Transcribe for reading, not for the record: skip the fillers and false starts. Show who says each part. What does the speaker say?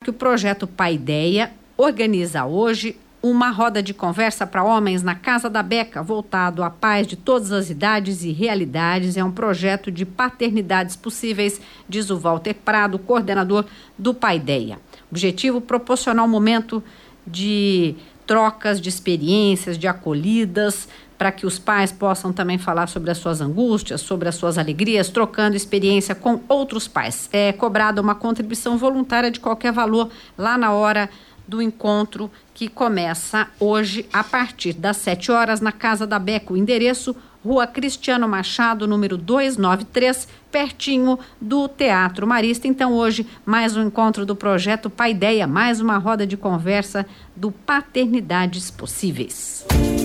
Speaker 1: que o projeto Paideia organiza hoje uma roda de conversa para homens na Casa da Beca, voltado a pais de todas as idades e realidades. É um projeto de paternidades possíveis, diz o Walter Prado, coordenador do Paideia. Objetivo: proporcionar um momento de trocas de experiências, de acolhidas, para que os pais possam também falar sobre as suas angústias, sobre as suas alegrias, trocando experiência com outros pais. É cobrada uma contribuição voluntária de qualquer valor lá na hora do encontro, que começa hoje a partir das 7 horas na Casa da Beca. O endereço: Rua Cristiano Machado, número 293, pertinho do Teatro Marista. Então, hoje, mais um encontro do projeto Paideia, mais uma roda de conversa do Paternidades Possíveis.